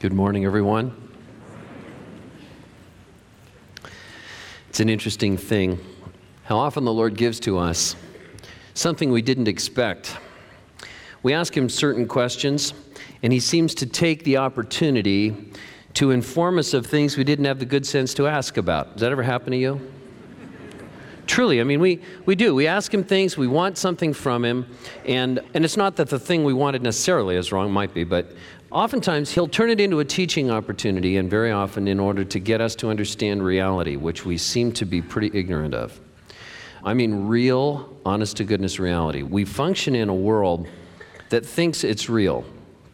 Good morning, everyone. It's an interesting thing how often the Lord gives to us something we didn't expect. We ask Him certain questions, and He seems to take the opportunity to inform us of things we didn't have the good sense to ask about. Does that ever happen to you? Truly, I mean, we do. We ask Him things, we want something from Him, and it's not that the thing we wanted necessarily is wrong, might be, but oftentimes He'll turn it into a teaching opportunity, and very often in order to get us to understand reality, which we seem to be pretty ignorant of. I mean real, honest-to-goodness reality. We function in a world that thinks it's real,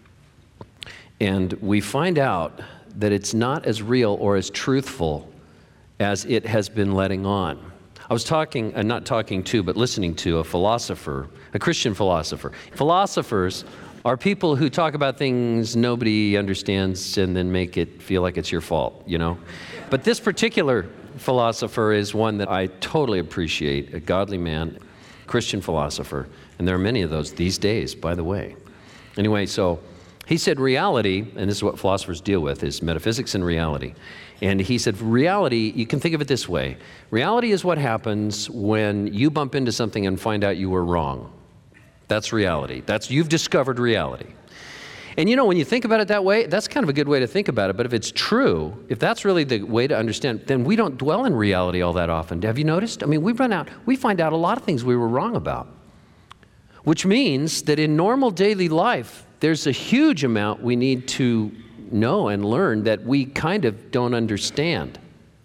and we find out that it's not as real or as truthful as it has been letting on. I was listening to a philosopher, a Christian philosopher. Philosophers are people who talk about things nobody understands and then make it feel like it's your fault, you know? But this particular philosopher is one that I totally appreciate, a godly man, Christian philosopher, and there are many of those these days, by the way. Anyway, so he said reality, and this is what philosophers deal with, is metaphysics and reality. And he said, reality, you can think of it this way. Reality is what happens when you bump into something and find out you were wrong. That's reality. You've discovered reality. And you know, when you think about it that way, that's kind of a good way to think about it. But if it's true, if that's really the way to understand, then we don't dwell in reality all that often. Have you noticed? I mean, we find out a lot of things we were wrong about. Which means that in normal daily life, there's a huge amount we need to know and learn that we kind of don't understand.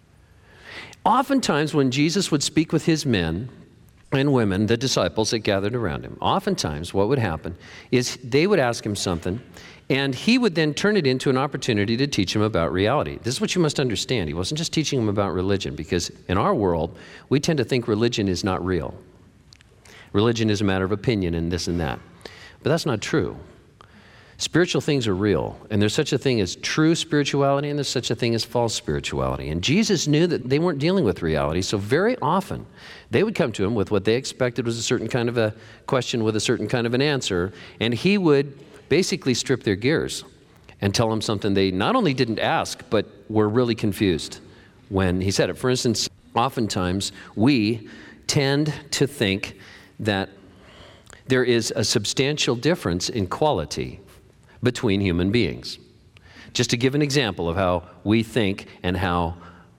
Oftentimes when Jesus would speak with His men and women, the disciples that gathered around Him, oftentimes what would happen is they would ask Him something, and He would then turn it into an opportunity to teach them about reality. This is what you must understand. He wasn't just teaching them about religion, because in our world, we tend to think religion is not real. Religion is a matter of opinion and this and that. But that's not true. Spiritual things are real, and there's such a thing as true spirituality, and there's such a thing as false spirituality. And Jesus knew that they weren't dealing with reality, so very often they would come to Him with what they expected was a certain kind of a question with a certain kind of an answer, and He would basically strip their gears and tell them something they not only didn't ask, but were really confused when He said it. For instance, oftentimes we tend to think that there is a substantial difference in quality between human beings. Just to give an example of how we think and how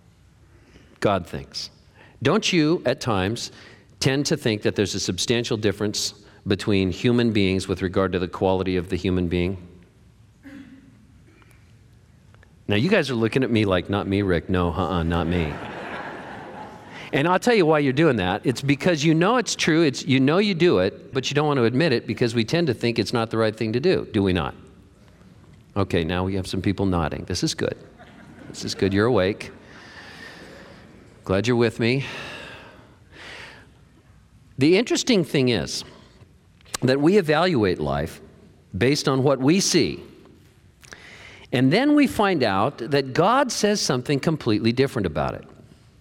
God thinks. Don't you, at times, tend to think that there's a substantial difference between human beings with regard to the quality of the human being? Now, you guys are looking at me like, not me, Rick. No, not me. And I'll tell you why you're doing that. It's because you know it's true, you know you do it, but you don't want to admit it because we tend to think it's not the right thing to do we not? Okay, now we have some people nodding. This is good. This is good. You're awake. Glad you're with me. The interesting thing is that we evaluate life based on what we see. And then we find out that God says something completely different about it.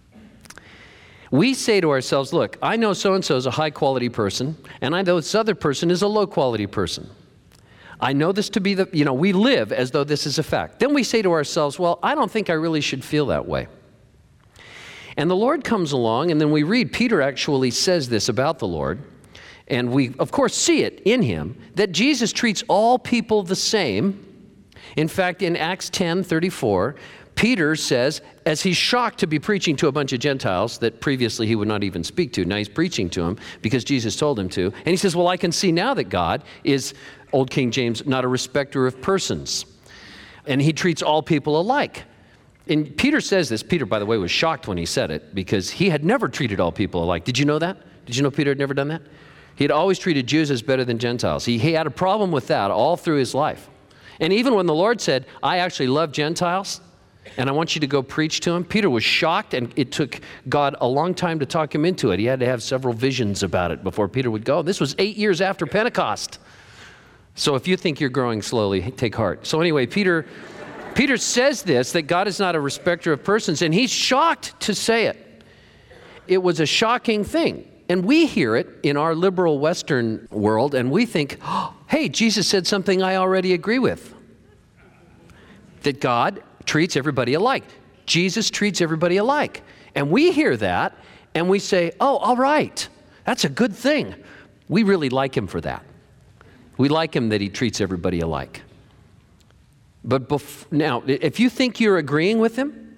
We say to ourselves, look, I know so-and-so is a high-quality person, and I know this other person is a low-quality person. I know this to be we live as though this is a fact. Then we say to ourselves, well, I don't think I really should feel that way. And the Lord comes along, and then we read, Peter actually says this about the Lord, and we, of course, see it in Him, that Jesus treats all people the same. In fact, in Acts 10:34, Peter says, as he's shocked to be preaching to a bunch of Gentiles that previously he would not even speak to, now he's preaching to them because Jesus told him to. And he says, well, I can see now that God is, Old King James, not a respecter of persons. And He treats all people alike. And Peter says this. Peter, by the way, was shocked when he said it because he had never treated all people alike. Did you know that? Did you know Peter had never done that? He had always treated Jews as better than Gentiles. He had a problem with that all through his life. And even when the Lord said, I actually love Gentiles, and I want you to go preach to him, Peter was shocked, and it took God a long time to talk him into it. He had to have several visions about it before Peter would go. This was 8 years after Pentecost. So if you think you're growing slowly, take heart. So anyway, Peter says this, that God is not a respecter of persons, and he's shocked to say it. It was a shocking thing. And we hear it in our liberal Western world, and we think, oh, hey, Jesus said something I already agree with. that God treats everybody alike. Jesus treats everybody alike. And we hear that, and we say, oh, all right, that's a good thing. We really like him for that. We like him that he treats everybody alike. But now, if you think you're agreeing with him,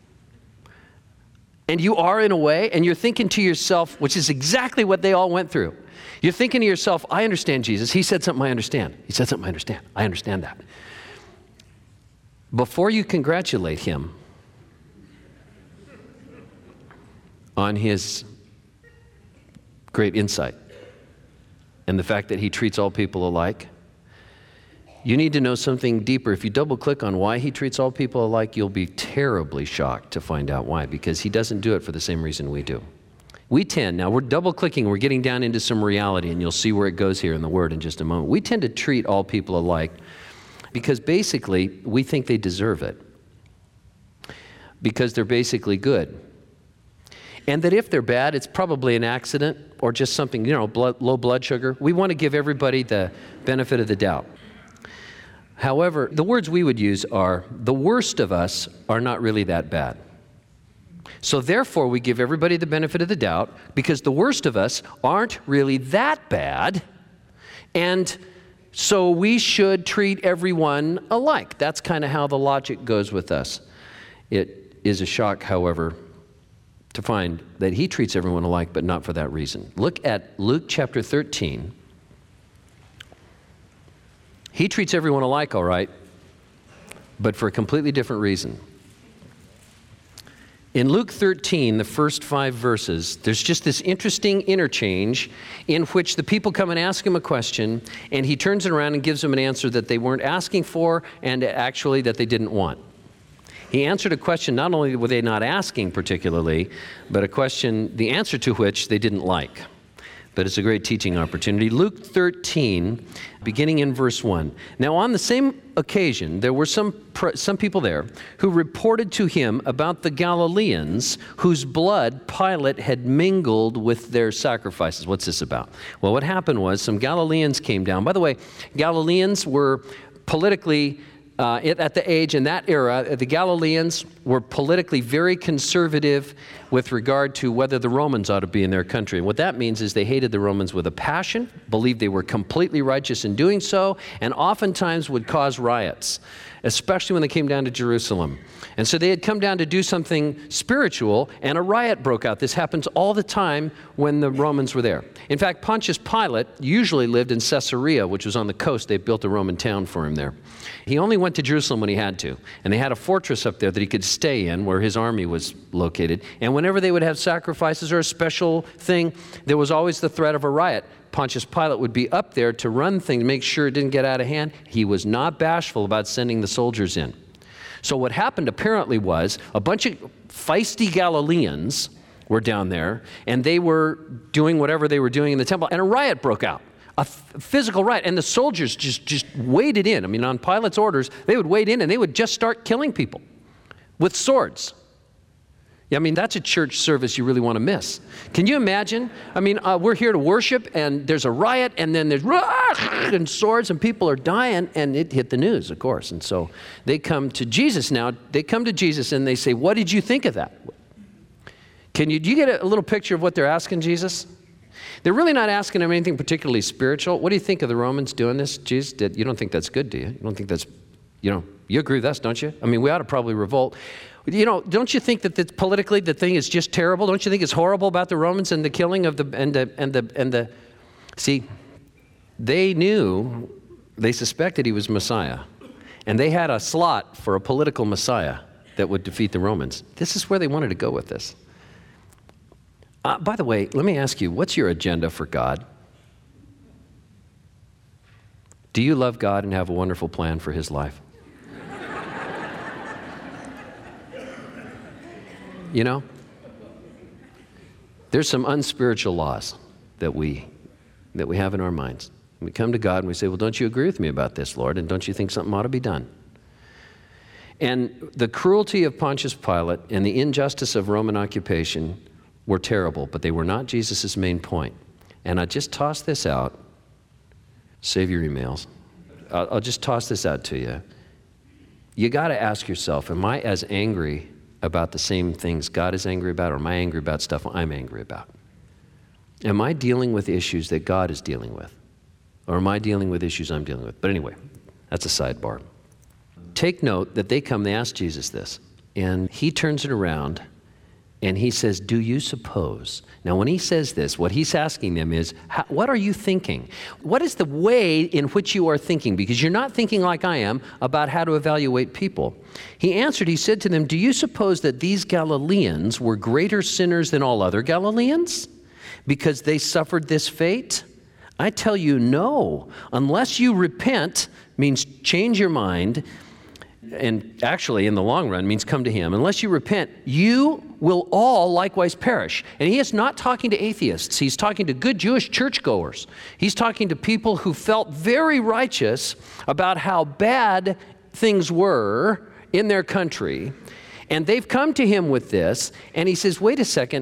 and you are in a way, and you're thinking to yourself, which is exactly what they all went through. You're thinking to yourself, I understand Jesus. He said something I understand. He said something I understand. I understand that. Before you congratulate him on his great insight and the fact that he treats all people alike, you need to know something deeper. If you double click on why he treats all people alike, you'll be terribly shocked to find out why, because he doesn't do it for the same reason we do. We tend, now we're double clicking, we're getting down into some reality, and you'll see where it goes here in the Word in just a moment. We tend to treat all people alike because basically we think they deserve it, because they're basically good. And that if they're bad, it's probably an accident or just something, low blood sugar. We want to give everybody the benefit of the doubt. However, the words we would use are, the worst of us are not really that bad. So therefore, we give everybody the benefit of the doubt because the worst of us aren't really that bad, and so we should treat everyone alike. That's kind of how the logic goes with us. It is a shock, however, to find that he treats everyone alike, but not for that reason. Look at Luke chapter 13. He treats everyone alike, all right, but for a completely different reason. In Luke 13, the first 5 verses, there's just this interesting interchange in which the people come and ask him a question, and he turns it around and gives them an answer that they weren't asking for and actually that they didn't want. He answered a question not only were they not asking particularly, but a question, the answer to which they didn't like. But it's a great teaching opportunity. Luke 13, beginning in verse 1. Now on the same occasion, there were some people there who reported to him about the Galileans whose blood Pilate had mingled with their sacrifices. What's this about? Well, what happened was some Galileans came down. By the way, Galileans were politically at the age in that era, the Galileans were politically very conservative with regard to whether the Romans ought to be in their country. And what that means is they hated the Romans with a passion, believed they were completely righteous in doing so, and oftentimes would cause riots, especially when they came down to Jerusalem. And so they had come down to do something spiritual, and a riot broke out. This happens all the time when the Romans were there. In fact, Pontius Pilate usually lived in Caesarea, which was on the coast. They built a Roman town for him there. He only went to Jerusalem when he had to, and they had a fortress up there that he could stay in where his army was located. And whenever they would have sacrifices or a special thing, there was always the threat of a riot. Pontius Pilate would be up there to run things, make sure it didn't get out of hand. He was not bashful about sending the soldiers in. So what happened apparently was a bunch of feisty Galileans were down there, and they were doing whatever they were doing in the temple, and a riot broke out, a physical riot, and the soldiers just waded in. I mean, on Pilate's orders, they would wade in, and they would just start killing people with swords. Yeah, I mean, that's a church service you really want to miss. Can you imagine? I mean, we're here to worship, and there's a riot, and then there's and swords, and people are dying, and it hit the news, of course. And so they come to Jesus now. They come to Jesus, and they say, what did you think of that? Do you get a little picture of what they're asking Jesus? They're really not asking him anything particularly spiritual. What do you think of the Romans doing this? Jesus, you don't think that's good, do you? You don't think that's, you agree with us, don't you? I mean, we ought to probably revolt. Don't you think that politically the thing is just terrible? Don't you think it's horrible about the Romans and the killing of See, they suspected he was Messiah, and they had a slot for a political Messiah that would defeat the Romans. This is where they wanted to go with this. By the way, let me ask you, what's your agenda for God? Do you love God and have a wonderful plan for his life? There's some unspiritual laws that we have in our minds. We come to God and we say, well, don't you agree with me about this, Lord? And don't you think something ought to be done? And the cruelty of Pontius Pilate and the injustice of Roman occupation were terrible, but they were not Jesus' main point. And I just toss this out. Save your emails. I'll just toss this out to you. you got to ask yourself, am I as angry about the same things God is angry about, or am I angry about stuff I'm angry about? Am I dealing with issues that God is dealing with? Or am I dealing with issues I'm dealing with? But anyway, that's a sidebar. Take note that they ask Jesus this, and he turns it around and he says, do you suppose? Now, when he says this, what he's asking them is, what are you thinking? What is the way in which you are thinking? Because you're not thinking like I am about how to evaluate people. He answered, he said to them, do you suppose that these Galileans were greater sinners than all other Galileans because they suffered this fate? I tell you, no. Unless you repent, means change your mind, and actually in the long run means come to him. Unless you repent, you will all likewise perish. And he is not talking to atheists. He's talking to good Jewish churchgoers. He's talking to people who felt very righteous about how bad things were in their country. And they've come to him with this, and he says, wait a second,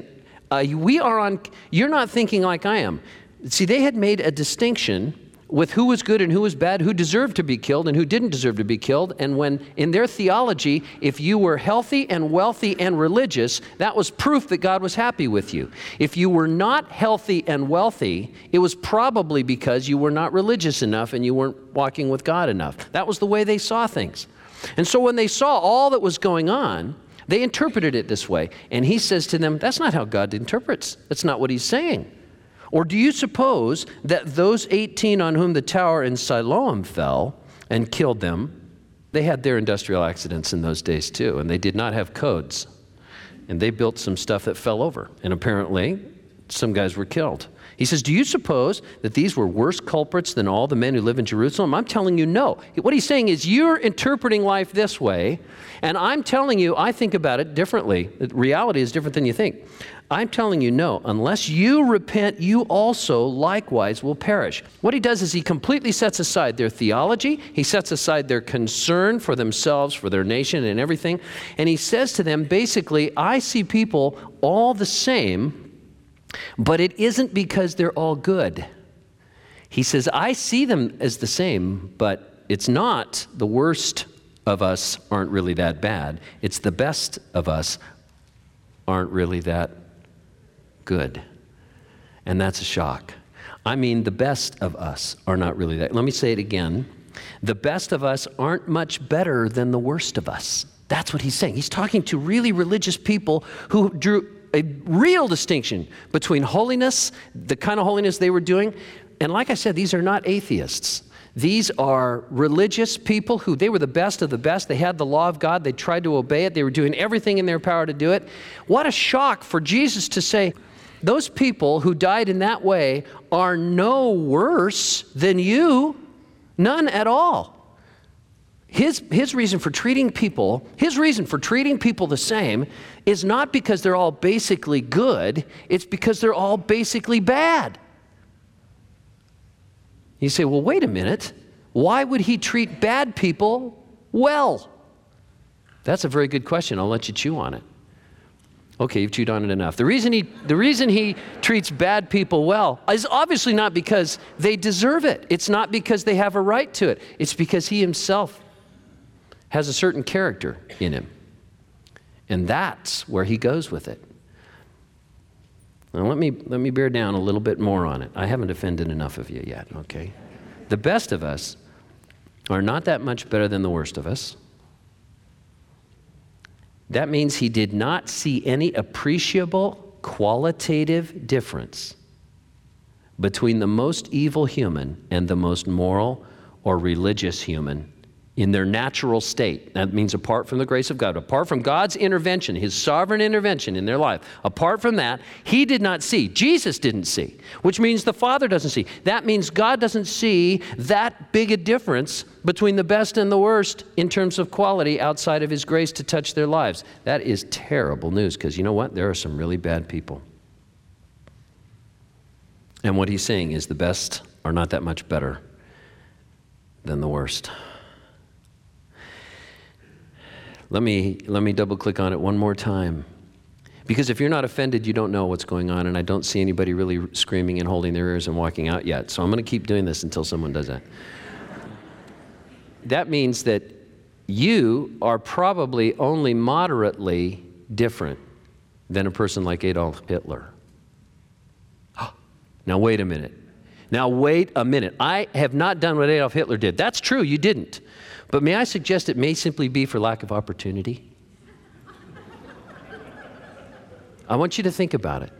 you're not thinking like I am. See, they had made a distinction with who was good and who was bad, who deserved to be killed and who didn't deserve to be killed. And when in their theology, if you were healthy and wealthy and religious, that was proof that God was happy with you. If you were not healthy and wealthy, it was probably because you were not religious enough and you weren't walking with God enough. That was the way they saw things. And so when they saw all that was going on, they interpreted it this way. And he says to them, that's not how God interprets. That's not what he's saying. Or do you suppose that those 18 on whom the tower in Siloam fell and killed them, they had their industrial accidents in those days too, and they did not have codes. And they built some stuff that fell over, and apparently some guys were killed. He says, do you suppose that these were worse culprits than all the men who live in Jerusalem? I'm telling you, no. What he's saying is you're interpreting life this way, and I'm telling you, I think about it differently. The reality is different than you think. I'm telling you, no. Unless you repent, you also likewise will perish. What he does is he completely sets aside their theology. He sets aside their concern for themselves, for their nation and everything. And he says to them, basically, I see people all the same, but it isn't because they're all good. He says, I see them as the same, but it's not the worst of us aren't really that bad. It's the best of us aren't really that good. And that's a shock. I mean, the best of us are not really that. Let me say it again. The best of us aren't much better than the worst of us. That's what he's saying. He's talking to really religious people who drew a real distinction between holiness, the kind of holiness they were doing, and like I said, these are not atheists. These are religious people who, they were the best of the best. They had the law of God. They tried to obey it. They were doing everything in their power to do it. What a shock for Jesus to say, those people who died in that way are no worse than you, none at all. His reason for treating people the same is not because they're all basically good, it's because they're all basically bad. You say, well, wait a minute. Why would he treat bad people well? That's a very good question. I'll let you chew on it. Okay, you've chewed on it enough. The reason he treats bad people well is obviously not because they deserve it. It's not because they have a right to it. It's because he himself has a certain character in him. And that's where he goes with it. Now let me bear down a little bit more on it. I haven't offended enough of you yet, okay? The best of us are not that much better than the worst of us. That means he did not see any appreciable qualitative difference between the most evil human and the most moral or religious human in their natural state. That means apart from the grace of God, apart from God's intervention, his sovereign intervention in their life. Apart from that, he did not see. Jesus didn't see, which means the Father doesn't see. That means God doesn't see that big a difference between the best and the worst in terms of quality outside of his grace to touch their lives. That is terrible news, because you know what? There are some really bad people. And what he's saying is the best are not that much better than the worst. Let me double click on it one more time. Because if you're not offended, you don't know what's going on, and I don't see anybody really screaming and holding their ears and walking out yet. So I'm going to keep doing this until someone does that. That means that you are probably only moderately different than a person like Adolf Hitler. Now, wait a minute. I have not done what Adolf Hitler did. That's true, you didn't. But may I suggest it may simply be for lack of opportunity? I want you to think about it.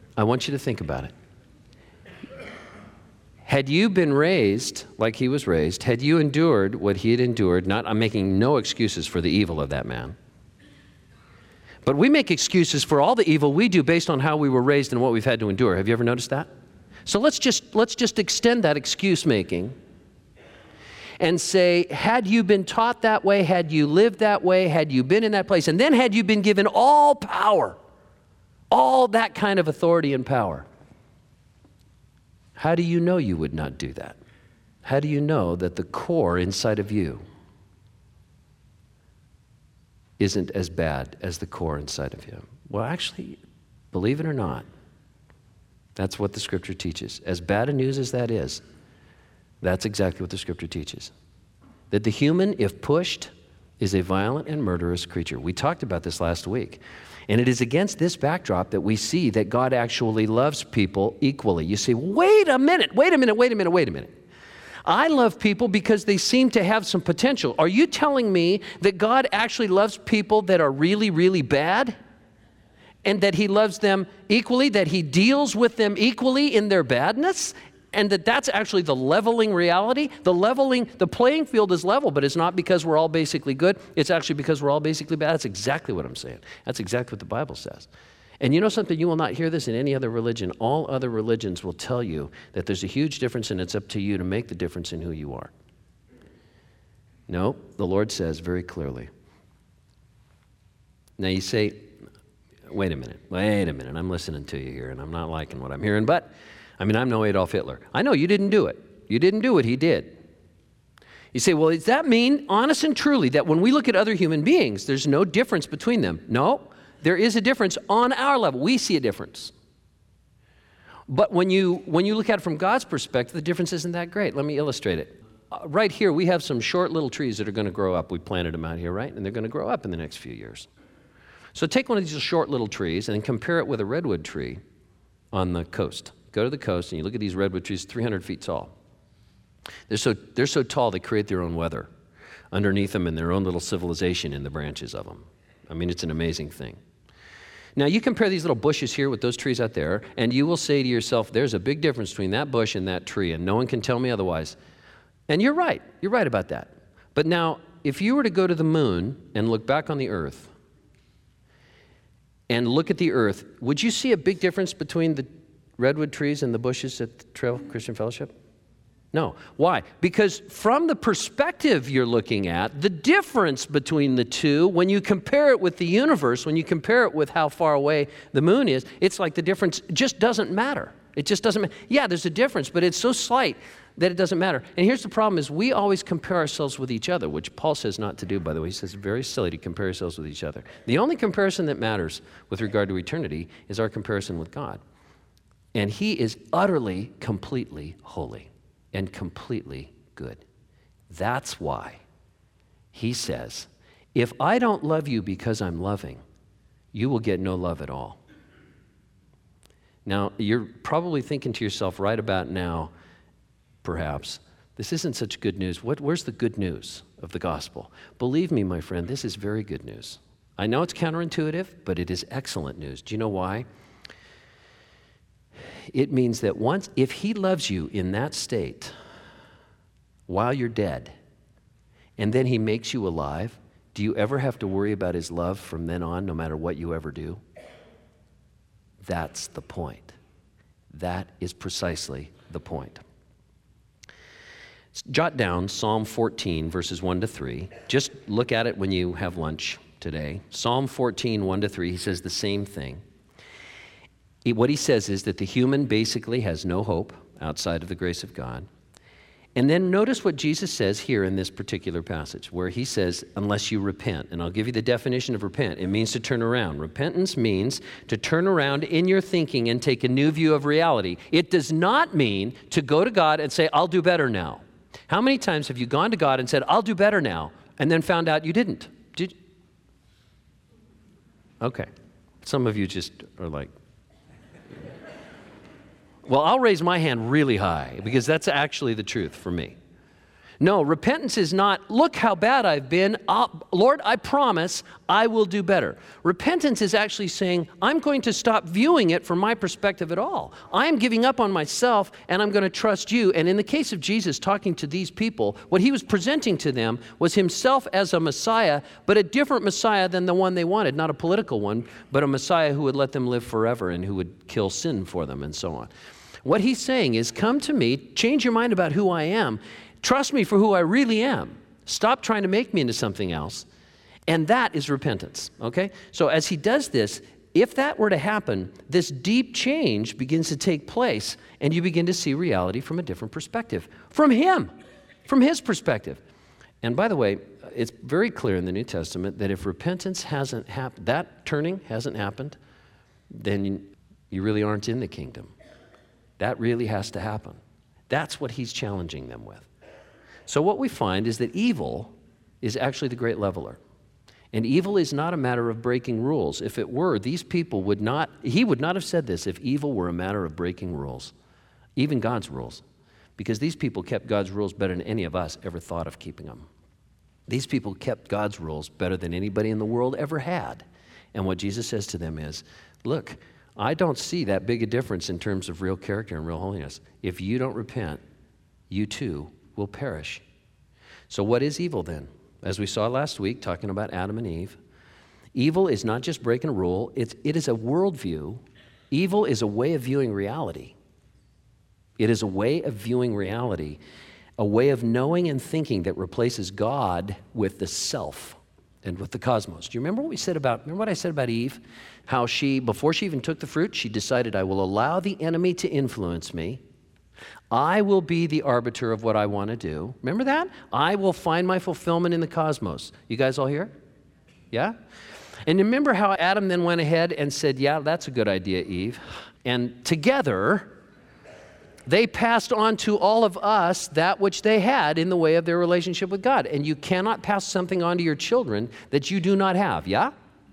Had you been raised like he was raised, had you endured what he had endured, I'm making no excuses for the evil of that man, but we make excuses for all the evil we do based on how we were raised and what we've had to endure. Have you ever noticed that? So let's just extend that excuse making and say, had you been taught that way, had you lived that way, had you been in that place, and then had you been given all power, all that kind of authority and power, how do you know you would not do that? How do you know that the core inside of you isn't as bad as the core inside of you? Well, actually, believe it or not, that's what the Scripture teaches. As bad a news as that is, that's exactly what the Scripture teaches. That the human, if pushed, is a violent and murderous creature. We talked about this last week. And it is against this backdrop that we see that God actually loves people equally. You say, wait a minute. I love people because they seem to have some potential. Are you telling me that God actually loves people that are really, really bad? And that he loves them equally, that he deals with them equally in their badness, and that's actually the leveling reality? The playing field is level, but it's not because we're all basically good. It's actually because we're all basically bad. That's exactly what I'm saying. That's exactly what the Bible says. And you know something? You will not hear this in any other religion. All other religions will tell you that there's a huge difference, and it's up to you to make the difference in who you are. No, the Lord says very clearly. Now you say, wait a minute, I'm listening to you here, and I'm not liking what I'm hearing, but, I'm no Adolf Hitler. I know you didn't do it. You didn't do what he did. You say, well, does that mean, honest and truly, that when we look at other human beings, there's no difference between them? No, there is a difference on our level. We see a difference. But when you look at it from God's perspective, the difference isn't that great. Let me illustrate it. Right here, we have some short little trees that are going to grow up. We planted them out here, right? And they're going to grow up in the next few years. So take one of these short little trees and then compare it with a redwood tree on the coast. Go to the coast and you look at these redwood trees, 300 feet tall. They're so tall they create their own weather underneath them and their own little civilization in the branches of them. It's an amazing thing. Now you compare these little bushes here with those trees out there, and you will say to yourself, there's a big difference between that bush and that tree, and no one can tell me otherwise. And you're right about that. But now, if you were to go to the moon and look back on the earth, and look at the earth, would you see a big difference between the redwood trees and the bushes at the Trail Christian Fellowship? No. Why? Because from the perspective you're looking at, the difference between the two, when you compare it with the universe, when you compare it with how far away the moon is, it's like the difference just doesn't matter. It just doesn't matter. Yeah, there's a difference, but it's so slight that it doesn't matter. And here's the problem is we always compare ourselves with each other, which Paul says not to do, by the way. He says it's very silly to compare yourselves with each other. The only comparison that matters with regard to eternity is our comparison with God. And he is utterly, completely holy and completely good. That's why he says, if I don't love you because I'm loving, you will get no love at all. Now, you're probably thinking to yourself right about now, perhaps, this isn't such good news. Where's the good news of the gospel? Believe me, my friend, this is very good news. I know it's counterintuitive, but it is excellent news. Do you know why? It means that if he loves you in that state while you're dead, and then he makes you alive, do you ever have to worry about his love from then on, no matter what you ever do? That's the point. That is precisely the point. Jot down Psalm 14, verses 1 to 3. Just look at it when you have lunch today. Psalm 14, 1 to 3, he says the same thing. What he says is that the human basically has no hope outside of the grace of God. And then notice what Jesus says here in this particular passage, where he says, unless you repent. And I'll give you the definition of repent. It means to turn around. Repentance means to turn around in your thinking and take a new view of reality. It does not mean to go to God and say, I'll do better now. How many times have you gone to God and said, I'll do better now? and then found out you didn't. Did you? Okay. Some of you just are like, well, I'll raise my hand really high because that's actually the truth for me. No, repentance is not, look how bad I've been. Lord, I promise I will do better. Repentance is actually saying, I'm going to stop viewing it from my perspective at all. I'm giving up on myself and I'm going to trust you. And in the case of Jesus talking to these people, what he was presenting to them was himself as a Messiah, but a different Messiah than the one they wanted. Not a political one, but a Messiah who would let them live forever and who would kill sin for them and so on. What he's saying is, come to me, change your mind about who I am. Trust me for who I really am. Stop trying to make me into something else. And that is repentance, okay? So as he does this, if that were to happen, this deep change begins to take place, and you begin to see reality from a different perspective. From him, from his perspective. And by the way, it's very clear in the New Testament that if repentance hasn't happened, that turning hasn't happened, then you really aren't in the kingdom. That really has to happen. That's what he's challenging them with. So what we find is that evil is actually the great leveler. And evil is not a matter of breaking rules. If it were, these people would not, he would not have said this if evil were a matter of breaking rules, even God's rules, because these people kept God's rules better than any of us ever thought of keeping them. These people kept God's rules better than anybody in the world ever had. And what Jesus says to them is, look, I don't see that big a difference in terms of real character and real holiness. If you don't repent, you too will perish. So what is evil then? As we saw last week, talking about Adam and Eve, evil is not just breaking a rule, it is a worldview. Evil is a way of viewing reality. It is a way of viewing reality, a way of knowing and thinking that replaces God with the self and with the cosmos. Do you remember what I said about Eve? How she, before she even took the fruit, she decided, I will allow the enemy to influence me. I will be the arbiter of what I want to do. Remember that? I will find my fulfillment in the cosmos. You guys all here? Yeah? And remember how Adam then went ahead and said, yeah, that's a good idea, Eve. And together, they passed on to all of us that which they had in the way of their relationship with God. And you cannot pass something on to your children that you do not have. Yeah?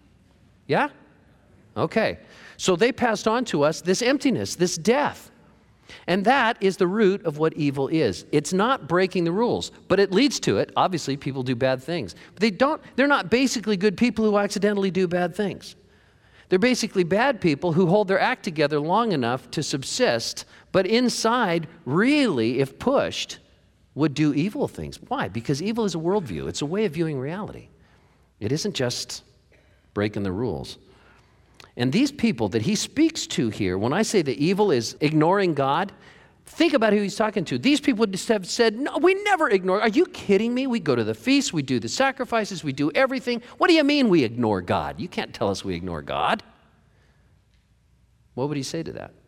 Yeah? Okay. So they passed on to us this emptiness, this death. And that is the root of what evil is. It's not breaking the rules, but it leads to it. Obviously, people do bad things. But they're not basically good people who accidentally do bad things. They're basically bad people who hold their act together long enough to subsist, but inside, really, if pushed, would do evil things. Why? Because evil is a worldview. It's a way of viewing reality. It isn't just breaking the rules. And these people that he speaks to here, when I say that evil is ignoring God, think about who he's talking to. These people would just have said, no, we never ignore. Are you kidding me? We go to the feasts, we do the sacrifices, we do everything. What do you mean we ignore God? You can't tell us we ignore God. What would he say to that?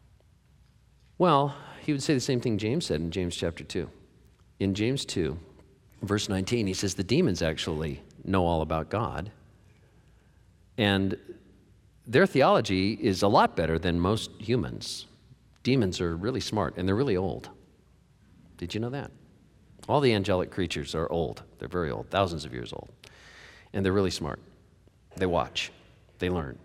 Well, he would say the same thing James said in James chapter 2. In James 2, verse 19, he says the demons actually know all about God. And their theology is a lot better than most humans. Demons are really smart, and they're really old. Did you know that? All the angelic creatures are old. They're very old, thousands of years old. And they're really smart. They watch. They learn.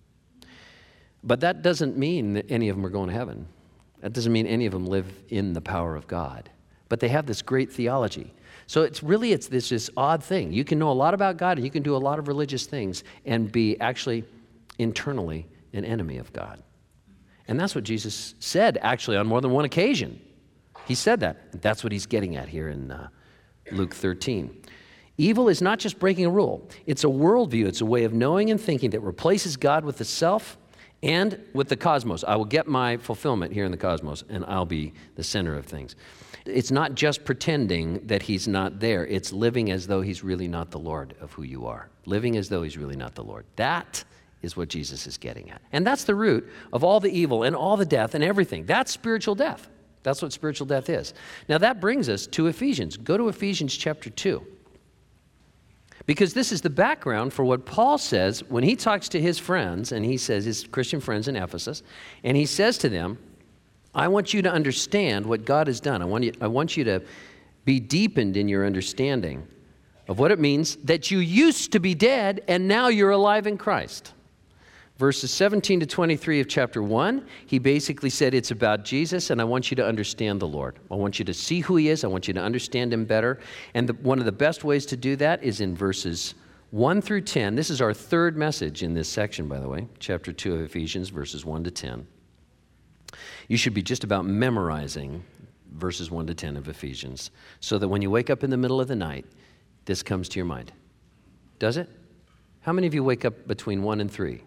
But that doesn't mean that any of them are going to heaven. That doesn't mean any of them live in the power of God. But they have this great theology. So it's this odd thing. You can know a lot about God, and you can do a lot of religious things and be actually internally an enemy of God. And that's what Jesus said, actually, on more than one occasion. He said that. And that's what he's getting at here in Luke 13. Evil is not just breaking a rule. It's a worldview. It's a way of knowing and thinking that replaces God with the self and with the cosmos. I will get my fulfillment here in the cosmos, and I'll be the center of things. It's not just pretending that he's not there. It's living as though he's really not the Lord of who you are. Living as though he's really not the Lord. That is what Jesus is getting at. And that's the root of all the evil and all the death and everything. That's spiritual death. That's what spiritual death is. Now that brings us to Ephesians. Go to Ephesians chapter 2. Because this is the background for what Paul says when he talks to his friends, and he says his Christian friends in Ephesus, and he says to them, I want you to understand what God has done. I want you to be deepened in your understanding of what it means that you used to be dead and now you're alive in Christ. Verses 17 to 23 of chapter 1, he basically said it's about Jesus, and I want you to understand the Lord. I want you to see who he is. I want you to understand him better. And one of the best ways to do that is in verses 1 through 10. This is our third message in this section, by the way, chapter 2 of Ephesians, verses 1 to 10. You should be just about memorizing verses 1 to 10 of Ephesians so that when you wake up in the middle of the night, this comes to your mind. Does it? How many of you wake up between 1 and 3?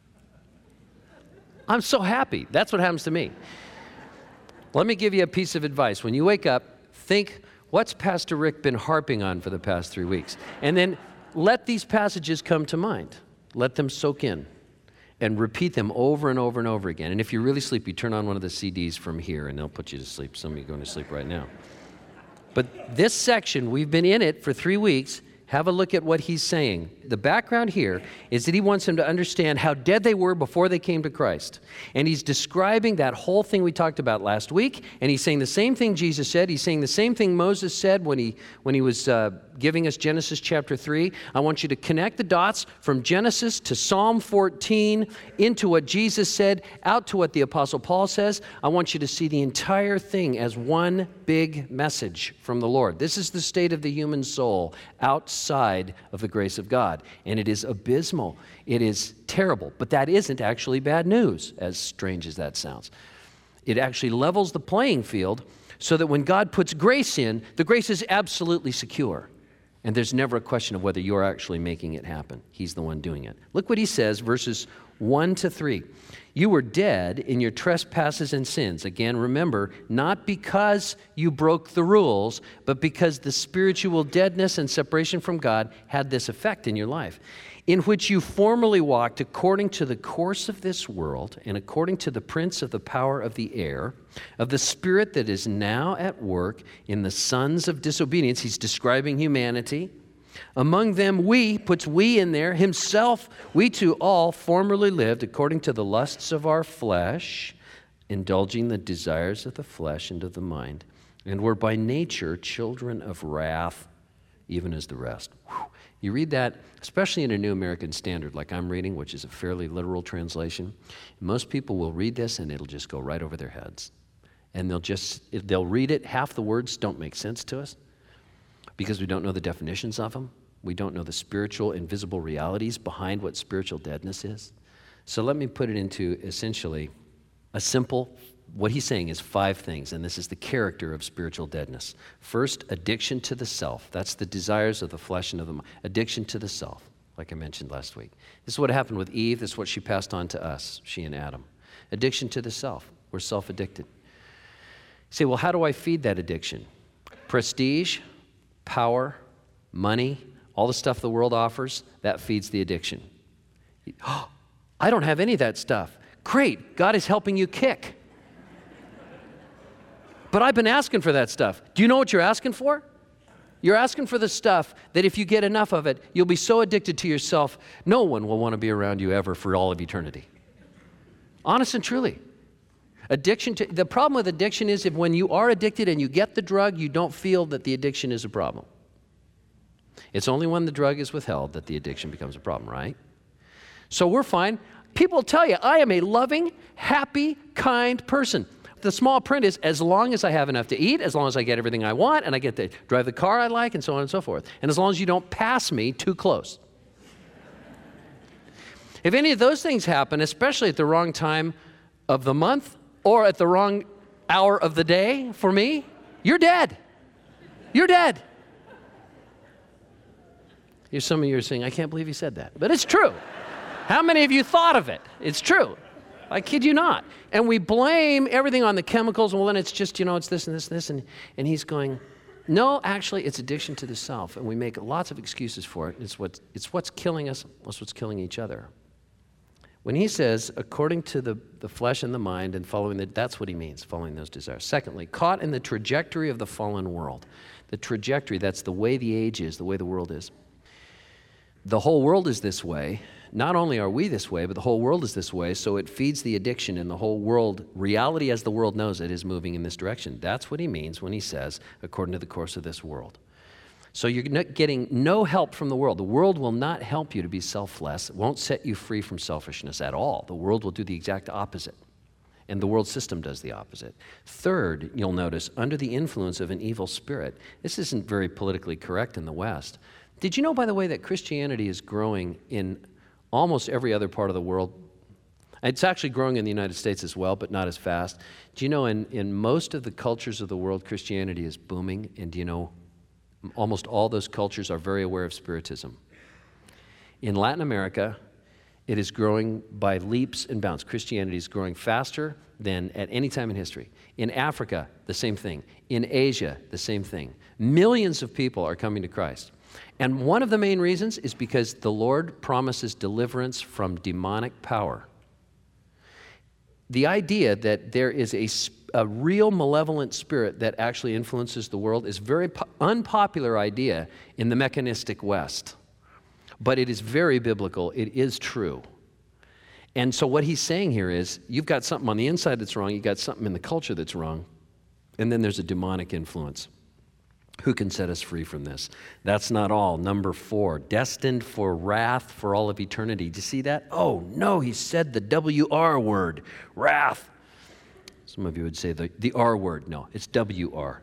I'm so happy. That's what happens to me. Let me give you a piece of advice. When you wake up, think, what's Pastor Rick been harping on for the past 3 weeks? And then let these passages come to mind. Let them soak in and repeat them over and over and over again. And if you're really sleepy, turn on one of the CDs from here and they'll put you to sleep. Some of you are going to sleep right now. But this section, we've been in it for 3 weeks. Have a look at what he's saying. The background here is that he wants them to understand how dead they were before they came to Christ. And he's describing that whole thing we talked about last week, and he's saying the same thing Jesus said. He's saying the same thing Moses said when he was giving us Genesis chapter 3. I want you to connect the dots from Genesis to Psalm 14 into what Jesus said, out to what the Apostle Paul says. I want you to see the entire thing as one big message from the Lord. This is the state of the human soul outside of the grace of God. And it is abysmal. It is terrible. But that isn't actually bad news, as strange as that sounds. It actually levels the playing field so that when God puts grace in, the grace is absolutely secure. And there's never a question of whether you're actually making it happen. He's the one doing it. Look what he says, verses 1 to 3. You were dead in your trespasses and sins. Again, remember, not because you broke the rules, but because the spiritual deadness and separation from God had this effect in your life, in which you formerly walked according to the course of this world and according to the prince of the power of the air, of the spirit that is now at work in the sons of disobedience. He's describing humanity. Among them we, puts we in there, himself, we too all formerly lived according to the lusts of our flesh, indulging the desires of the flesh and of the mind, and were by nature children of wrath, even as the rest. Whew. You read that, especially in a New American Standard like I'm reading, which is a fairly literal translation. Most people will read this and it'll just go right over their heads. And they'll read it, half the words don't make sense to us, because we don't know the definitions of them. We don't know the spiritual, invisible realities behind what spiritual deadness is. So let me put it into essentially a simple, what he's saying is 5 things, and this is the character of spiritual deadness. First, addiction to the self. That's the desires of the flesh and of the mind. Addiction to the self, like I mentioned last week. This is what happened with Eve. This is what she passed on to us, she and Adam. Addiction to the self. We're self-addicted. You say, well, how do I feed that addiction? Prestige, power, money, all the stuff the world offers, that feeds the addiction. Oh, I don't have any of that stuff. Great, God is helping you kick. But I've been asking for that stuff. Do you know what you're asking for? You're asking for the stuff that if you get enough of it, you'll be so addicted to yourself, no one will want to be around you ever for all of eternity. Honest and truly. The problem with addiction is if when you are addicted and you get the drug, you don't feel that the addiction is a problem. It's only when the drug is withheld that the addiction becomes a problem, right? So we're fine. People tell you, I am a loving, happy, kind person. The small print is, as long as I have enough to eat, as long as I get everything I want, and I get to drive the car I like, and so on and so forth. And as long as you don't pass me too close. If any of those things happen, especially at the wrong time of the month, or at the wrong hour of the day for me, you're dead. You're dead. Some of you are saying, I can't believe you said that. But it's true. How many of you thought of it? It's true. I kid you not. And we blame everything on the chemicals. Well, then it's just, it's this and this and this. And he's going, no, actually, it's addiction to the self. And we make lots of excuses for it. It's what's killing us. It's what's killing each other. When he says, according to the flesh and the mind and following that's what he means, following those desires. Secondly, caught in the trajectory of the fallen world. The trajectory, that's the way the age is, the way the world is. The whole world is this way. Not only are we this way, but the whole world is this way, so it feeds the addiction, and the whole world, reality as the world knows it, is moving in this direction. That's what he means when he says, according to the course of this world. So you're not getting no help from the world. The world will not help you to be selfless. It won't set you free from selfishness at all. The world will do the exact opposite. And the world system does the opposite. Third, you'll notice, under the influence of an evil spirit. This isn't very politically correct in the West. Did you know, by the way, that Christianity is growing in almost every other part of the world? It's actually growing in the United States as well, but not as fast. Do you know in most of the cultures of the world, Christianity is booming? And do you know, almost all those cultures are very aware of Spiritism. In Latin America, it is growing by leaps and bounds. Christianity is growing faster than at any time in history. In Africa, the same thing. In Asia, the same thing. Millions of people are coming to Christ. And one of the main reasons is because the Lord promises deliverance from demonic power. The idea that there is a real malevolent spirit that actually influences the world is a very unpopular idea in the mechanistic West. But it is very biblical. It is true. And so what he's saying here is, you've got something on the inside that's wrong, you've got something in the culture that's wrong, and then there's a demonic influence. Who can set us free from this? That's not all. Number 4, destined for wrath for all of eternity. Do you see that? Oh, no, he said the W-R word, wrath. Some of you would say the R word. No, it's W-R.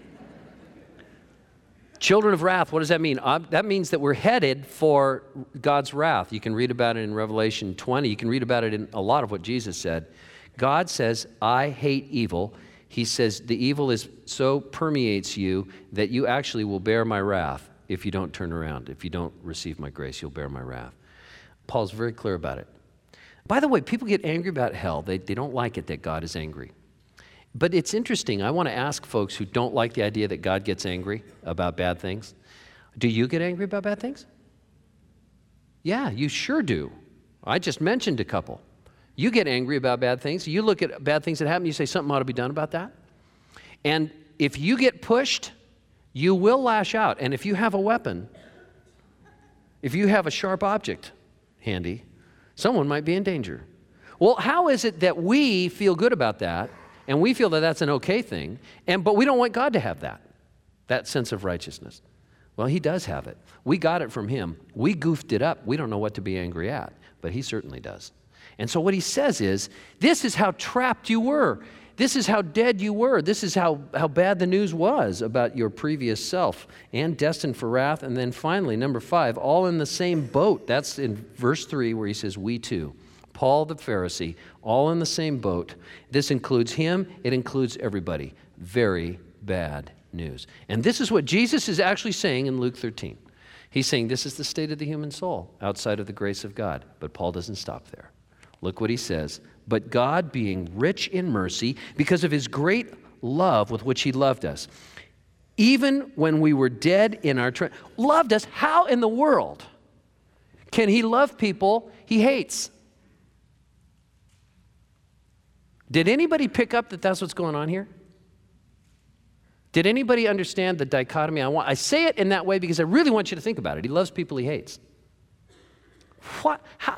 Children of wrath, what does that mean? That means that we're headed for God's wrath. You can read about it in Revelation 20. You can read about it in a lot of what Jesus said. God says, I hate evil. He says the evil so permeates you that you actually will bear my wrath if you don't turn around. If you don't receive my grace, you'll bear my wrath. Paul's very clear about it. By the way, people get angry about hell. They don't like it that God is angry. But it's interesting. I want to ask folks who don't like the idea that God gets angry about bad things, do you get angry about bad things? Yeah, you sure do. I just mentioned a couple. You get angry about bad things. You look at bad things that happen, you say something ought to be done about that. And if you get pushed, you will lash out. And if you have a weapon, if you have a sharp object handy, someone might be in danger. Well, how is it that we feel good about that, and we feel that that's an okay thing, but we don't want God to have that sense of righteousness? Well, he does have it. We got it from him. We goofed it up. We don't know what to be angry at, but he certainly does. And so what he says is, this is how trapped you were. This is how dead you were. This is how bad the news was about your previous self, and destined for wrath. And then finally, number 5, all in the same boat. That's in verse 3 where he says, we too. Paul the Pharisee, all in the same boat. This includes him. It includes everybody. Very bad news. And this is what Jesus is actually saying in Luke 13. He's saying this is the state of the human soul outside of the grace of God. But Paul doesn't stop there. Look what he says. But God, being rich in mercy, because of his great love with which he loved us, even when we were dead in our loved us. How in the world can he love people he hates? Did anybody pick up that that's what's going on here? Did anybody understand the dichotomy? I say it in that way because I really want you to think about it. He loves people he hates. What? How?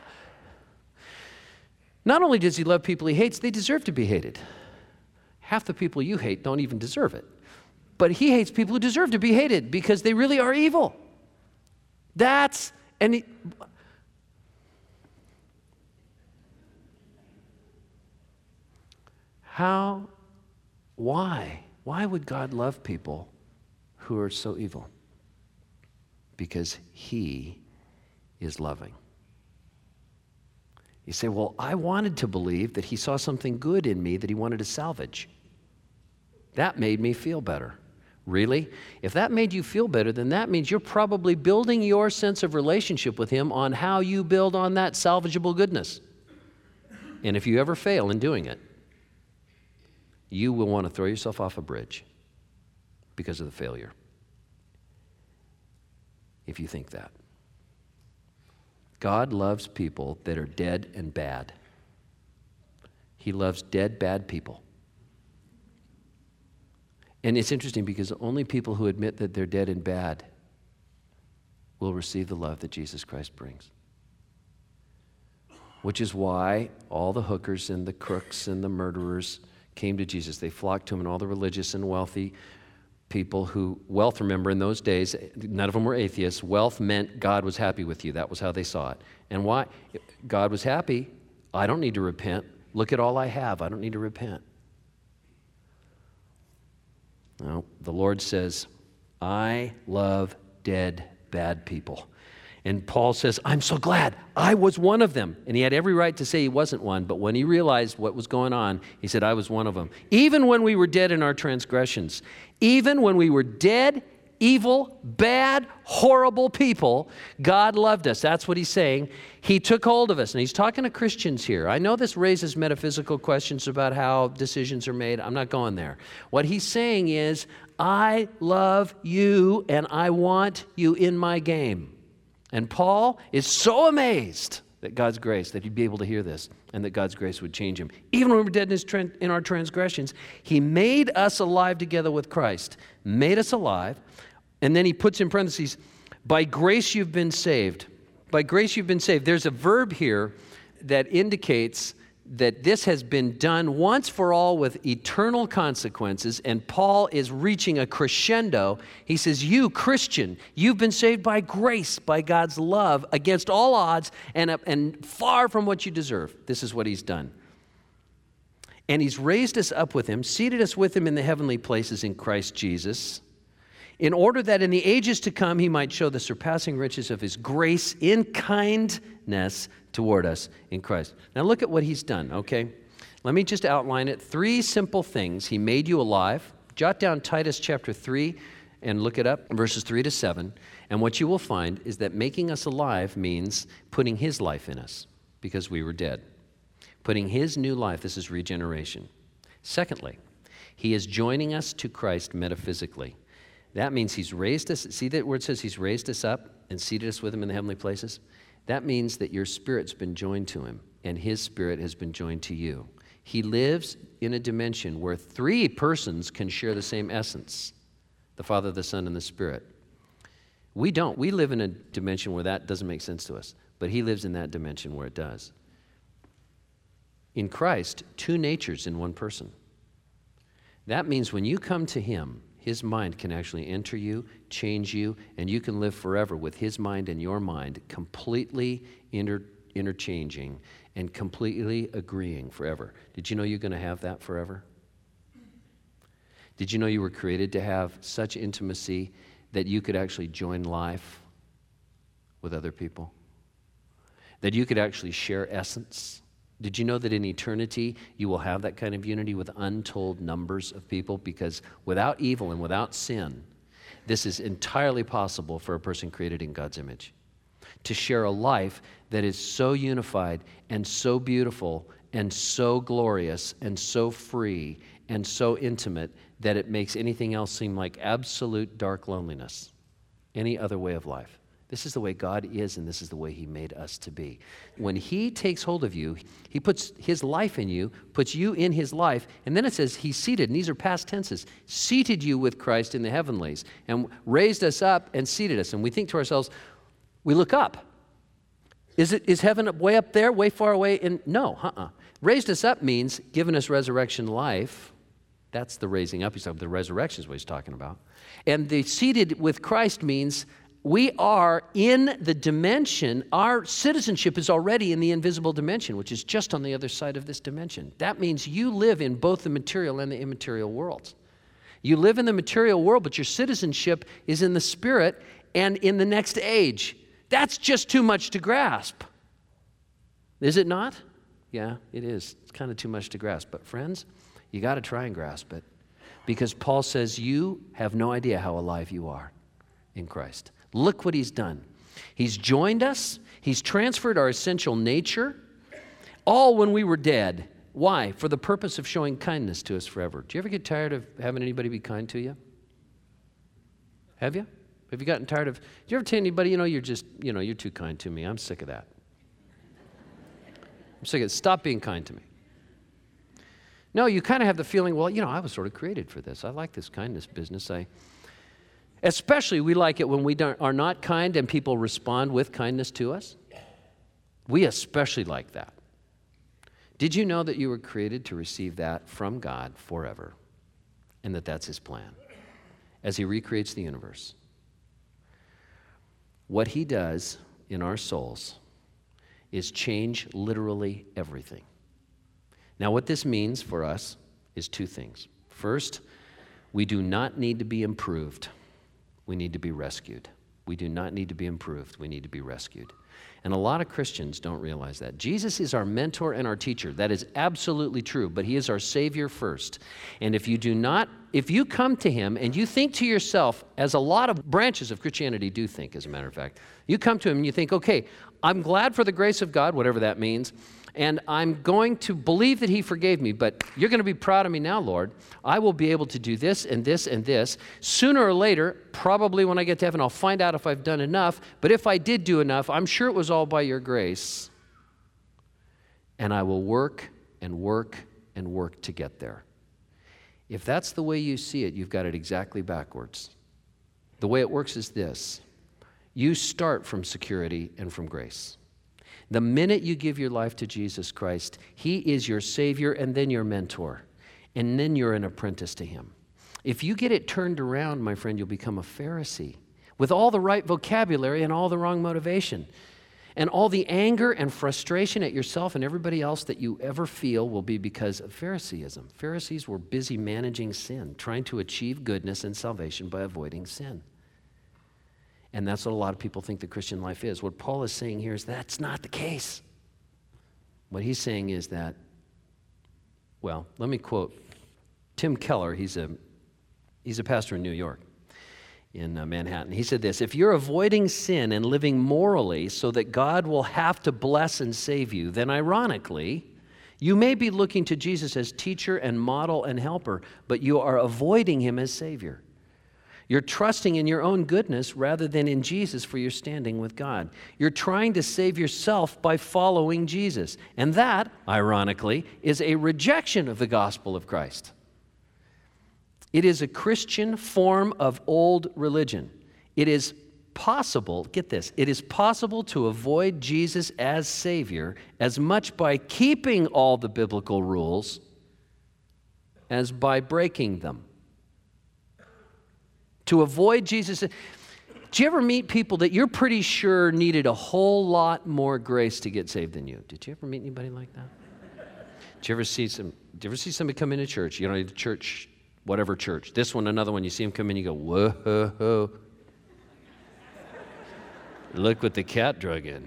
Not only does he love people he hates, they deserve to be hated. Half the people you hate don't even deserve it. But he hates people who deserve to be hated because they really are evil. Why would God love people who are so evil? Because he is loving. You say, well, I wanted to believe that he saw something good in me that he wanted to salvage. That made me feel better. Really? If that made you feel better, then that means you're probably building your sense of relationship with him on how you build on that salvageable goodness. And if you ever fail in doing it, you will want to throw yourself off a bridge because of the failure. If you think that. God loves people that are dead and bad. He loves dead, bad people. And it's interesting because only people who admit that they're dead and bad will receive the love that Jesus Christ brings. Which is why all the hookers and the crooks and the murderers came to Jesus. They flocked to him, and all the religious and wealthy people who, wealth, remember, in those days, none of them were atheists. Wealth meant God was happy with you. That was how they saw it. And why? God was happy. I don't need to repent. Look at all I have. I don't need to repent. No, the Lord says, I love dead, bad people. And Paul says, I'm so glad I was one of them. And he had every right to say he wasn't one, but when he realized what was going on, he said, I was one of them. Even when we were dead in our transgressions, even when we were dead, evil, bad, horrible people, God loved us. That's what he's saying. He took hold of us. And he's talking to Christians here. I know this raises metaphysical questions about how decisions are made. I'm not going there. What he's saying is, I love you and I want you in my game. And Paul is so amazed at God's grace that he'd be able to hear this and that God's grace would change him. Even when we were dead in our transgressions, he made us alive together with Christ. Made us alive. And then he puts in parentheses, by grace you've been saved. By grace you've been saved. There's a verb here that indicates that this has been done once for all with eternal consequences, and Paul is reaching a crescendo. He says, you, Christian, you've been saved by grace, by God's love, against all odds and far from what you deserve. This is what he's done. And he's raised us up with him, seated us with him in the heavenly places in Christ Jesus, in order that in the ages to come he might show the surpassing riches of his grace in kindness toward us in Christ. Now look at what he's done, okay? Let me just outline it. 3 simple things. He made you alive. Jot down Titus chapter 3 and look it up, verses 3 to 7. And what you will find is that making us alive means putting his life in us because we were dead. Putting his new life, this is regeneration. Secondly, he is joining us to Christ metaphysically. That means he's raised us. See that where it says he's raised us up and seated us with him in the heavenly places? That means that your spirit's been joined to him, and his spirit has been joined to you. He lives in a dimension where 3 persons can share the same essence, the Father, the Son, and the Spirit. We don't. We live in a dimension where that doesn't make sense to us, but he lives in that dimension where it does. In Christ, 2 natures in one person. That means when you come to him, his mind can actually enter you, change you, and you can live forever with his mind and your mind completely interchanging and completely agreeing forever. Did you know you're going to have that forever? Did you know you were created to have such intimacy that you could actually join life with other people? That you could actually share essence? Did you know that in eternity you will have that kind of unity with untold numbers of people? Because without evil and without sin, this is entirely possible for a person created in God's image. To share a life that is so unified and so beautiful and so glorious and so free and so intimate that it makes anything else seem like absolute dark loneliness. Any other way of life. This is the way God is, and this is the way he made us to be. When he takes hold of you, he puts his life in you, puts you in his life, and then it says he's seated, and these are past tenses, seated you with Christ in the heavenlies, and raised us up and seated us. And we think to ourselves, we look up. Is heaven way up there, way far away? And no, Raised us up means given us resurrection life. That's the raising up. The resurrection is what he's talking about. And the seated with Christ means we are in the dimension, our citizenship is already in the invisible dimension, which is just on the other side of this dimension. That means you live in both the material and the immaterial worlds. You live in the material world, but your citizenship is in the spirit and in the next age. That's just too much to grasp. Is it not? Yeah, it is. It's kind of too much to grasp. But friends, you got to try and grasp it. Because Paul says you have no idea how alive you are in Christ. Look what he's done. He's joined us. He's transferred our essential nature, all when we were dead. Why? For the purpose of showing kindness to us forever. Do you ever get tired of having anybody be kind to you? Have you? Have you gotten tired of, do you ever tell anybody, you're too kind to me. I'm sick of that. I'm sick of it. Stop being kind to me. No, you kind of have the feeling, well, I was sort of created for this. I like this kindness business. Especially we like it when we are not kind and people respond with kindness to us. We especially like that. Did you know that you were created to receive that from God forever? And that that's his plan? as he recreates the universe. What he does in our souls is change literally everything. Now, what this means for us is two things. First, we do not need to be improved. We need to be rescued. We do not need to be improved. We need to be rescued. And a lot of Christians don't realize that. Jesus is our mentor and our teacher. That is absolutely true, but he is our Savior first. And if you come to him and you think to yourself, as a lot of branches of Christianity do think, as a matter of fact, you come to him and you think, okay, I'm glad for the grace of God, whatever that means, and I'm going to believe that he forgave me, but you're going to be proud of me now, Lord. I will be able to do this and this and this. Sooner or later, probably when I get to heaven, I'll find out if I've done enough, but if I did do enough, I'm sure it was all by your grace, and I will work and work and work to get there. If that's the way you see it, you've got it exactly backwards. The way it works is this. You start from security and from grace. The minute you give your life to Jesus Christ, he is your Savior and then your mentor, and then you're an apprentice to him. If you get it turned around, my friend, you'll become a Pharisee with all the right vocabulary and all the wrong motivation. And all the anger and frustration at yourself and everybody else that you ever feel will be because of Phariseeism. Pharisees were busy managing sin, trying to achieve goodness and salvation by avoiding sin. And that's what a lot of people think the Christian life is. What Paul is saying here is that's not the case. What he's saying is that, well, let me quote Tim Keller. He's a pastor in New York, in Manhattan. He said this: if you're avoiding sin and living morally so that God will have to bless and save you, then ironically, you may be looking to Jesus as teacher and model and helper, but you are avoiding him as Savior. You're trusting in your own goodness rather than in Jesus for your standing with God. You're trying to save yourself by following Jesus. And that, ironically, is a rejection of the gospel of Christ. It is a Christian form of old religion. It is possible, get this, it is possible to avoid Jesus as Savior as much by keeping all the biblical rules as by breaking them. To avoid Jesus. Do you ever meet people that you're pretty sure needed a whole lot more grace to get saved than you? Did you ever meet anybody like that? Did you ever see somebody come into church? You know, the church, whatever church. This one, another one, you see them come in, you go, whoa. Look what the cat drug in.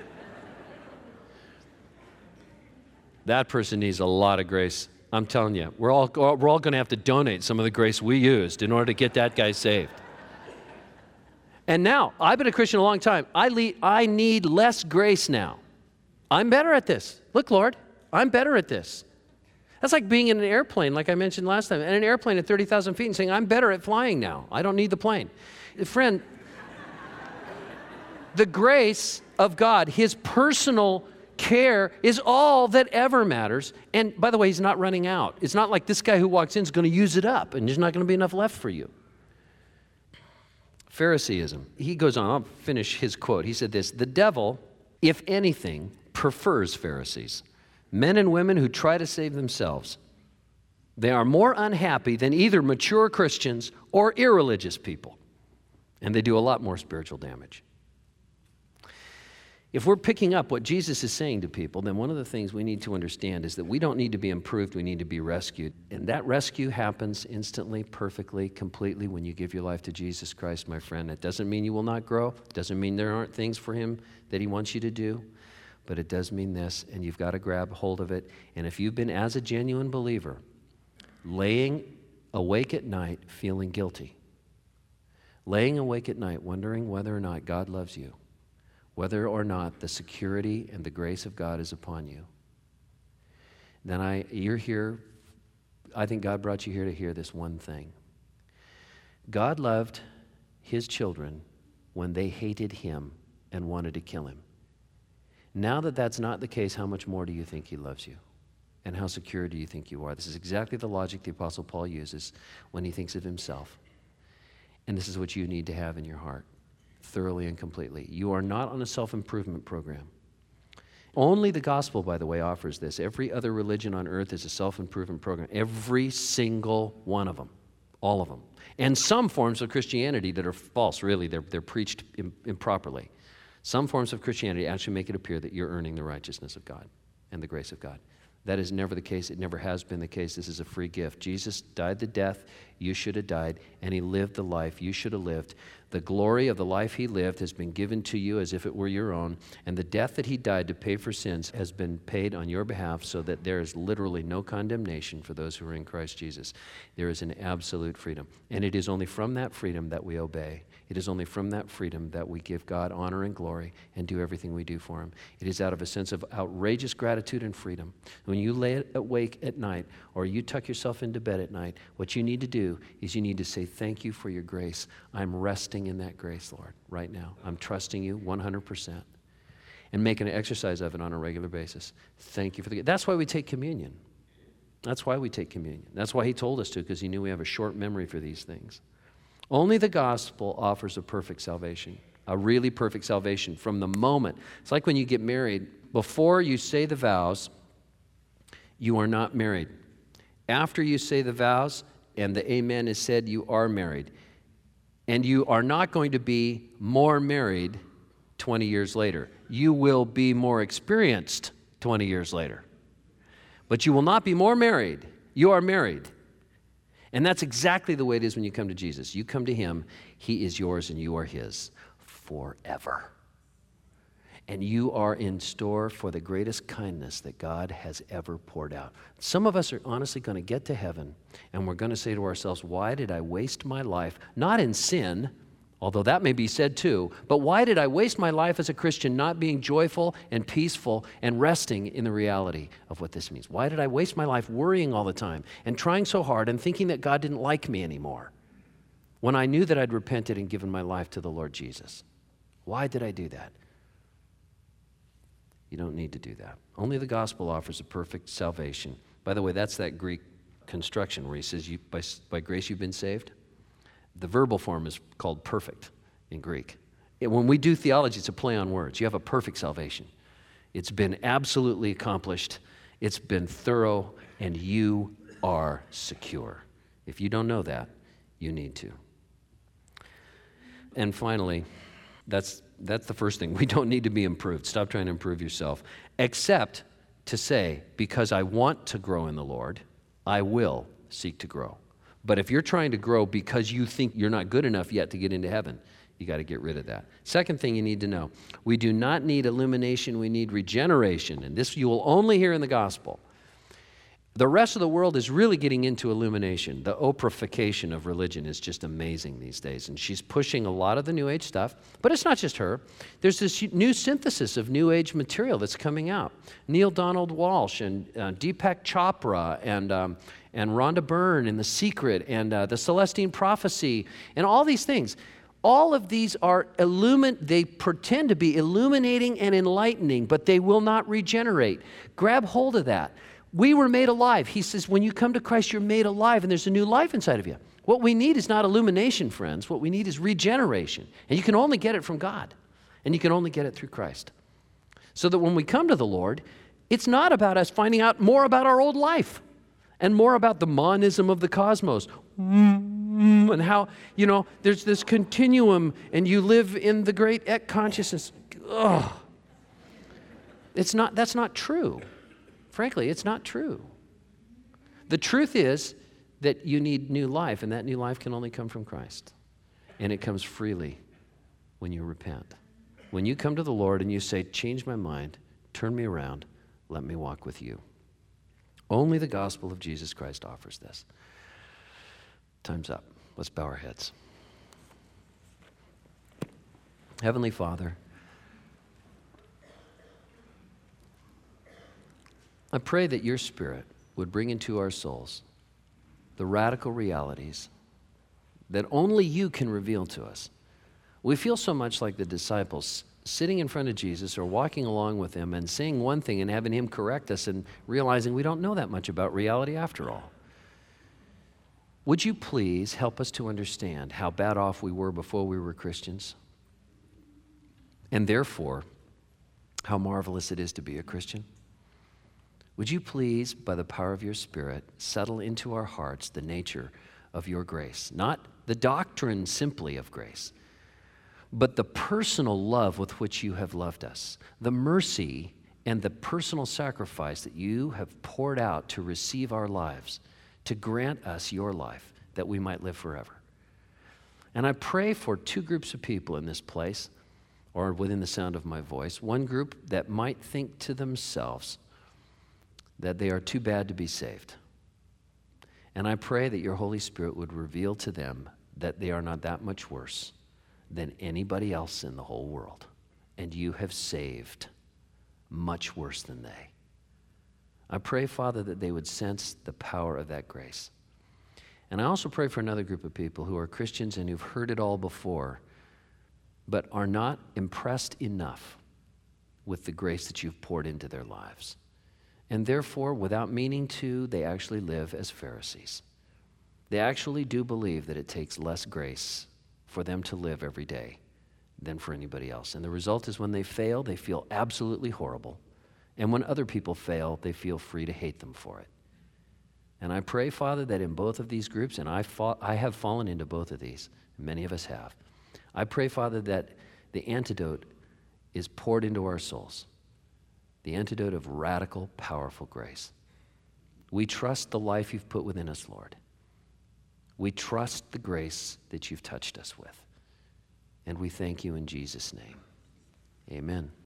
That person needs a lot of grace. I'm telling you, we're all going to have to donate some of the grace we used in order to get that guy saved. And now, I've been a Christian a long time. I need less grace now. I'm better at this. Look, Lord, I'm better at this. That's like being in an airplane, like I mentioned last time, and an airplane at 30,000 feet and saying, I'm better at flying now. I don't need the plane. Friend, the grace of God, his personal care is all that ever matters. And by the way, he's not running out. It's not like this guy who walks in is going to use it up and there's not going to be enough left for you. Phariseeism. He goes on, I'll finish his quote. He said this: the devil, if anything, prefers Pharisees, men and women who try to save themselves. They are more unhappy than either mature Christians or irreligious people. And they do a lot more spiritual damage. If we're picking up what Jesus is saying to people, then one of the things we need to understand is that we don't need to be improved, we need to be rescued. And that rescue happens instantly, perfectly, completely when you give your life to Jesus Christ, my friend. It doesn't mean you will not grow. It doesn't mean there aren't things for him that he wants you to do. But it does mean this, and you've got to grab hold of it. And if you've been, as a genuine believer, laying awake at night feeling guilty, laying awake at night wondering whether or not God loves you, whether or not the security and the grace of God is upon you, then you're here. I think God brought you here to hear this one thing. God loved his children when they hated him and wanted to kill him. Now that that's not the case, how much more do you think he loves you? And how secure do you think you are? This is exactly the logic the Apostle Paul uses when he thinks of himself. And this is what you need to have in your heart, thoroughly and completely. You are not on a self-improvement program. Only the gospel, by the way, offers this. Every other religion on earth is a self-improvement program. Every single one of them. all of them. And some forms of Christianity that are false, really, they're preached improperly. Some forms of Christianity actually make it appear that you're earning the righteousness of God and the grace of God. That is never the case. It never has been the case. This is a free gift. Jesus died the death you should have died, and he lived the life you should have lived. The glory of the life he lived has been given to you as if it were your own, and the death that he died to pay for sins has been paid on your behalf, so that there is literally no condemnation for those who are in Christ Jesus. There is an absolute freedom, and it is only from that freedom that we obey. It is only from that freedom that we give God honor and glory and do everything we do for him. It is out of a sense of outrageous gratitude and freedom. When you lay awake at night or you tuck yourself into bed at night, what you need to do is you need to say, thank you for your grace. I'm resting in that grace, Lord, right now. I'm trusting you 100%. And make an exercise of it on a regular basis. Thank you for that's why we take communion. That's why we take communion. That's why he told us to, because he knew we have a short memory for these things. Only the gospel offers a perfect salvation, a really perfect salvation from the moment. It's like when you get married. Before you say the vows, you are not married. After you say the vows and the amen is said, you are married. And you are not going to be more married 20 years later. You will be more experienced 20 years later. But you will not be more married. You are married. And that's exactly the way it is when you come to Jesus. You come to him, he is yours and you are his forever. And you are in store for the greatest kindness that God has ever poured out. Some of us are honestly going to get to heaven, and we're going to say to ourselves, why did I waste my life, not in sin, although that may be said too, but why did I waste my life as a Christian not being joyful and peaceful and resting in the reality of what this means? Why did I waste my life worrying all the time and trying so hard and thinking that God didn't like me anymore when I knew that I'd repented and given my life to the Lord Jesus? Why did I do that? You don't need to do that. Only the gospel offers a perfect salvation. By the way, that's that Greek construction where he says, by grace you've been saved. The verbal form is called perfect in Greek. When we do theology, it's a play on words. You have a perfect salvation. It's been absolutely accomplished. It's been thorough, and you are secure. If you don't know that, you need to. And finally, that's the first thing. We don't need to be improved. Stop trying to improve yourself. Except to say, because I want to grow in the Lord, I will seek to grow. But if you're trying to grow because you think you're not good enough yet to get into heaven, you got to get rid of that. Second thing you need to know, we do not need illumination, we need regeneration. And this you will only hear in the gospel. The rest of the world is really getting into illumination. The Oprahification of religion is just amazing these days. And she's pushing a lot of the New Age stuff. But it's not just her. There's this new synthesis of New Age material that's coming out. Neil Donald Walsh and Deepak Chopra and Rhonda Byrne and The Secret and the Celestine Prophecy and all these things. All of these are they pretend to be illuminating and enlightening, but they will not regenerate. Grab hold of that. We were made alive. He says, when you come to Christ, you're made alive, and there's a new life inside of you. What we need is not illumination, friends. What we need is regeneration. And you can only get it from God. And you can only get it through Christ. So that when we come to the Lord, it's not about us finding out more about our old life and more about the monism of the cosmos. And how, there's this continuum, and you live in the great ek consciousness. Ugh. That's not true. Frankly, it's not true. The truth is that you need new life, and that new life can only come from Christ. And it comes freely when you repent. When you come to the Lord and you say, change my mind, turn me around, let me walk with you. Only the gospel of Jesus Christ offers this. Time's up. Let's bow our heads. Heavenly Father, I pray that your Spirit would bring into our souls the radical realities that only you can reveal to us. We feel so much like the disciples sitting in front of Jesus or walking along with him and saying one thing and having him correct us and realizing we don't know that much about reality after all. Would you please help us to understand how bad off we were before we were Christians? And therefore, how marvelous it is to be a Christian? Would you please, by the power of your Spirit, settle into our hearts the nature of your grace. Not the doctrine simply of grace, but the personal love with which you have loved us, the mercy and the personal sacrifice that you have poured out to receive our lives, to grant us your life, that we might live forever. And I pray for two groups of people in this place, or within the sound of my voice. One group that might think to themselves that they are too bad to be saved. And I pray that your Holy Spirit would reveal to them that they are not that much worse than anybody else in the whole world. And you have saved much worse than they. I pray, Father, that they would sense the power of that grace. And I also pray for another group of people who are Christians and who've heard it all before, but are not impressed enough with the grace that you've poured into their lives. And therefore, without meaning to, they actually live as Pharisees. They actually do believe that it takes less grace for them to live every day than for anybody else. And the result is when they fail, they feel absolutely horrible. And when other people fail, they feel free to hate them for it. And I pray, Father, that in both of these groups, and I have fallen into both of these, many of us have, I pray, Father, that the antidote is poured into our souls, the antidote of radical, powerful grace. We trust the life you've put within us, Lord. We trust the grace that you've touched us with. And we thank you in Jesus' name. Amen.